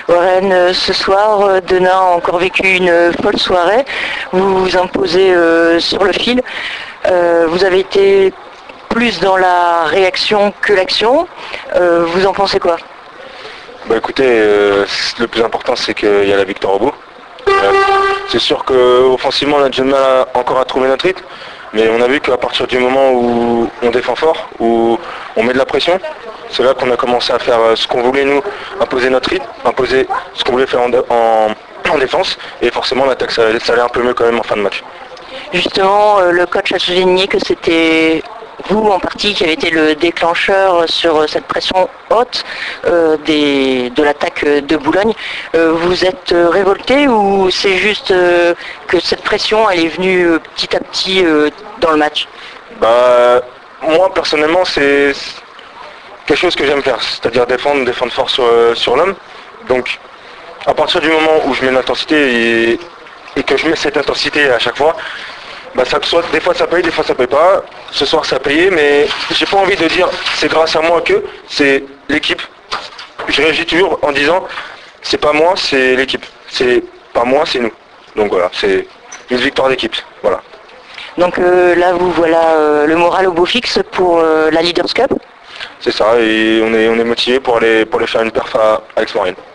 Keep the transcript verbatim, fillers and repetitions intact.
Warren, euh, ce soir, euh, Denain a encore vécu une euh, folle soirée. Vous vous imposez euh, sur le fil. Euh, vous avez été plus dans la réaction que l'action. Euh, vous en pensez quoi? Bah écoutez, euh, le plus important c'est qu'il y a la victoire au bout. Euh, c'est sûr qu'offensivement on a du mal à- encore à trouver notre rythme, mais on a vu qu'à partir du moment où on défend fort, où on met de la pression, c'est là qu'on a commencé à faire euh, ce qu'on voulait nous, imposer notre rythme, imposer ce qu'on voulait faire en, en- en défense, et forcément l'attaque ça, ça allait un peu mieux quand même en fin de match. Justement, euh, le coach a souligné que c'était vous en partie qui avez été le déclencheur sur euh, cette pression haute euh, des- de l'attaque euh, de Boulogne. Euh, vous êtes euh, révolté ou c'est juste euh, que cette pression elle est venue euh, petit à petit euh, dans le match? Bah, moi personnellement c'est quelque chose que j'aime faire, c'est-à-dire défendre, défendre fort sur, euh, sur l'homme. Donc à partir du moment où je mets l'intensité et, et que je mets cette intensité à chaque fois, bah ça, soit des fois ça paye, des fois ça paye pas. Ce soir ça a payé, mais j'ai pas envie de dire c'est grâce à moi que c'est l'équipe. Je réagis toujours en disant c'est pas moi, c'est l'équipe. C'est pas moi, c'est nous. Donc voilà, c'est une victoire d'équipe. Voilà. Donc euh, là vous voilà euh, le moral au beau fixe pour euh, la Leaders Cup. C'est ça, et on est, on est motivé pour aller, pour aller faire une perf à, à Aix-Marine.